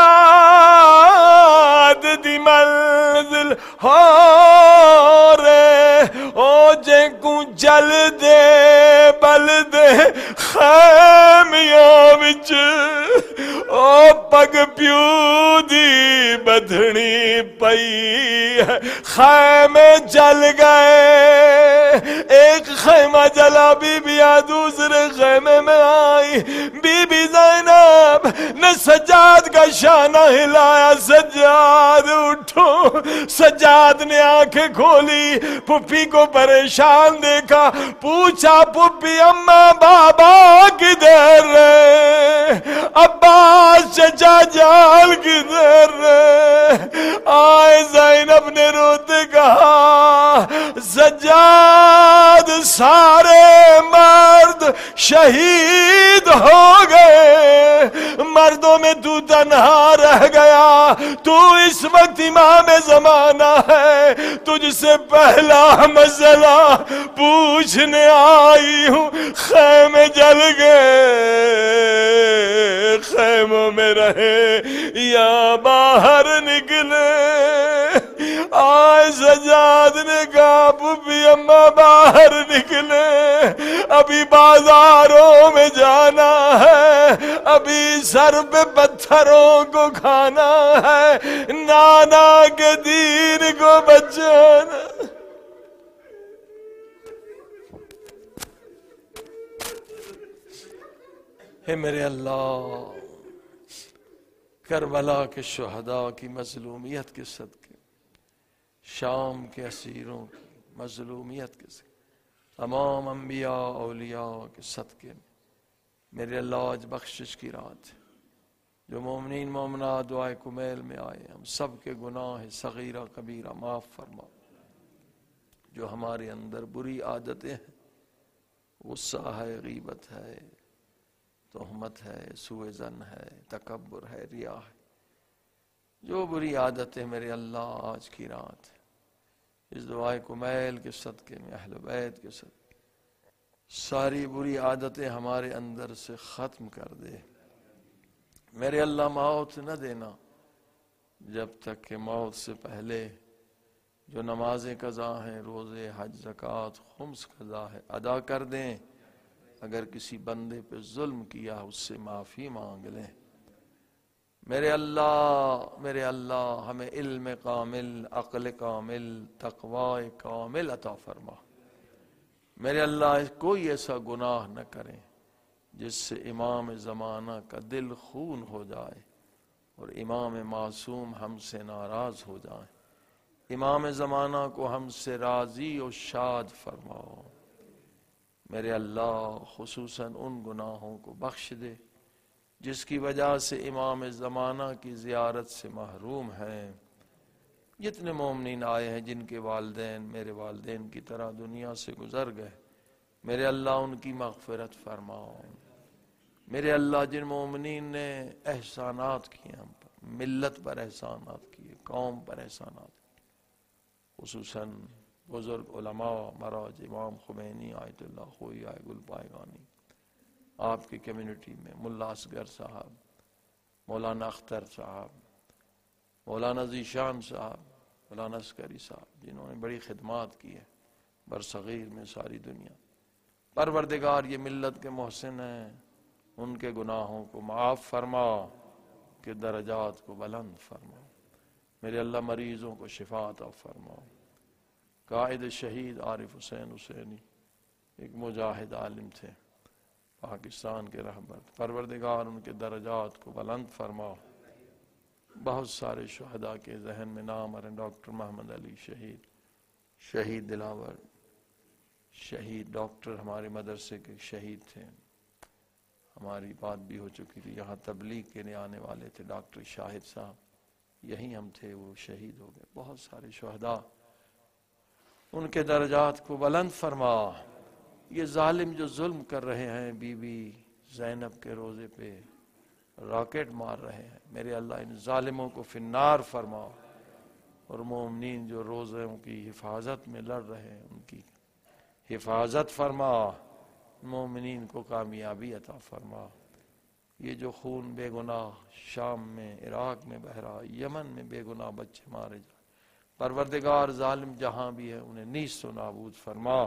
دی منزل ہو رے، او جے کو جل دے بل دے خیمیاں وچ او پگ پیو دی بدھنی پئی ہے۔ خیمے جل گئے، ایک خیمہ جلا بی بی دوسرے خیمے میں آئی، بی بی زینب نے سجاد کا شانہ ہلایا، سجاد اٹھو۔ سجاد نے آنکھیں کھولی، پھپھی کو پریشان دیکھا، پوچھا پھپھی اماں بابا کدھر رہے، عباس چچا جان کدھر رہے؟ آئے زینب نے روتے کہا سجاد سارے مرد شہید ہو گئے، مردوں میں تو تنہا رہ گیا، تو اس وقت امام زمانہ ہے، تجھ سے پہلا مسئلہ پوچھنے آئی ہوں۔ خیمے جل گئے، خیموں میں رہے یا باہر نکلے؟ آج سجاد نے کہا پھوپھی اماں باہر نکلے، ابھی بازاروں میں جانا ہے، ابھی سر پہ پتھروں کو کھانا ہے، نانا کے دین کو بچانا۔ اے میرے اللہ، کربلا کے شہداء کی مظلومیت کے صدقے، شام کے اسیروں کی مظلومیت کے صدقے، تمام انبیاء اولیاء کے صدقے میرے اللہ آج بخشش کی رات ہے۔ جو مومنین مومنات دعائے کمیل میں آئے، ہم سب کے گناہ صغیرہ کبیرہ معاف فرما۔ جو ہمارے اندر بری عادتیں ہیں، غصہ ہے، غیبت ہے، تہمت ہے، سوء ظن ہے، تکبر ہے، ریا ہے، جو بری عادتیں میرے اللہ آج کی رات ہے اس دعائے کمیل کے صدقے میں، اہل بیت کے صدقے، ساری بری عادتیں ہمارے اندر سے ختم کر دے۔ میرے اللہ موت نہ دینا جب تک کہ موت سے پہلے جو نمازیں قضا ہیں، روزے، حج، زکوٰۃ، خمس قضا ہے، ادا کر دیں۔ اگر کسی بندے پہ ظلم کیا اس سے معافی مانگ لیں۔ میرے اللہ ہمیں علم کامل، عقل کامل، تقوی کامل عطا فرما۔ میرے اللہ کوئی ایسا گناہ نہ کریں جس سے امام زمانہ کا دل خون ہو جائے اور امام معصوم ہم سے ناراض ہو جائیں۔ امام زمانہ کو ہم سے راضی و شاد فرماؤ۔ میرے اللہ خصوصاً ان گناہوں کو بخش دے جس کی وجہ سے امام زمانہ کی زیارت سے محروم ہیں۔ جتنے مومنین آئے ہیں جن کے والدین میرے والدین کی طرح دنیا سے گزر گئے، میرے اللہ ان کی مغفرت فرماؤ۔ میرے اللہ جن مومنین نے احسانات کیے ہم پر، ملت پر احسانات کیے، قوم پر احسانات کیے، خصوصاً بزرگ علماء مراج امام خمینی آیت اللہ خوئی آئے گل پائیگانی، آپ کی کمیونٹی میں ملا اصغر صاحب، مولانا اختر صاحب، مولانا ذیشان صاحب، مولانا عسکری صاحب، جنہوں نے بڑی خدمات کی ہے برصغیر میں ساری دنیا۔ پروردگار یہ ملت کے محسن ہیں، ان کے گناہوں کو معاف فرما، کہ درجات کو بلند فرما۔ میرے اللہ مریضوں کو شفا عطا فرما۔ قائد شہید عارف حسین حسینی ایک مجاہد عالم تھے، پاکستان کے رہبر، پروردگار ان کے درجات کو بلند فرما۔ بہت سارے شہداء کے ذہن میں نام آ رہے ہیں، ڈاکٹر محمد علی شہید، شہید دلاور، شہید ڈاکٹر ہمارے مدرسے کے شہید تھے، ہماری بات بھی ہو چکی تھی، یہاں تبلیغ کے لیے آنے والے تھے ڈاکٹر شاہد صاحب، یہی ہم تھے، وہ شہید ہو گئے۔ بہت سارے شہداء، ان کے درجات کو بلند فرما۔ یہ ظالم جو ظلم کر رہے ہیں بی بی زینب کے روزے پہ راکٹ مار رہے ہیں، میرے اللہ ان ظالموں کو فی النار فرما، اور مومنین جو روزوں کی حفاظت میں لڑ رہے ہیں ان کی حفاظت فرما، مومنین کو کامیابی عطا فرما۔ یہ جو خون بے گناہ شام میں، عراق میں بہ رہا، یمن میں بے گناہ بچے مارے جائیں، پروردگار ظالم جہاں بھی ہے انہیں نیست و نابود فرما،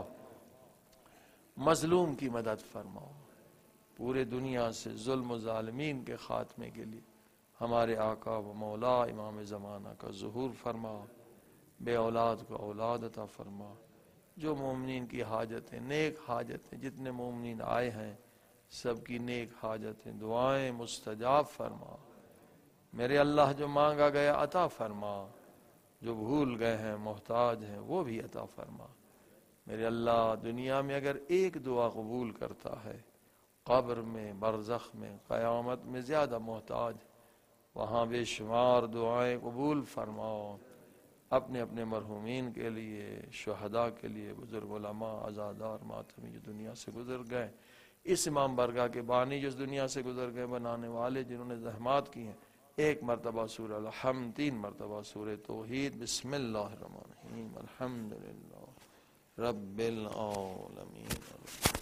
مظلوم کی مدد فرما۔ پورے دنیا سے ظلم و ظالمین کے خاتمے کے لیے ہمارے آقا و مولا امام زمانہ کا ظہور فرما، بے اولاد کو اولاد عطا فرما۔ جو مومنین کی حاجتیں، نیک حاجتیں، جتنے مومنین آئے ہیں سب کی نیک حاجتیں، دعائیں مستجاب فرما۔ میرے اللہ جو مانگا گیا عطا فرما، جو بھول گئے ہیں محتاج ہیں وہ بھی عطا فرما۔ میرے اللہ دنیا میں اگر ایک دعا قبول کرتا ہے، قبر میں، برزخ میں، قیامت میں زیادہ محتاج، وہاں بے شمار دعائیں قبول فرماؤ۔ اپنے اپنے مرحومین کے لیے، شہداء کے لیے، بزرگ علماء، عزادار، ماتمی جو دنیا سے گزر گئے، اس امام برگاہ کے بانی جو اس دنیا سے گزر گئے، بنانے والے جنہوں نے زحمات کی ہیں، ایک مرتبہ سورہ الحمد، 3 مرتبہ سورہ توحید، بسم اللہ الرحمن الرحیم، الحمدللہ رب العالمین۔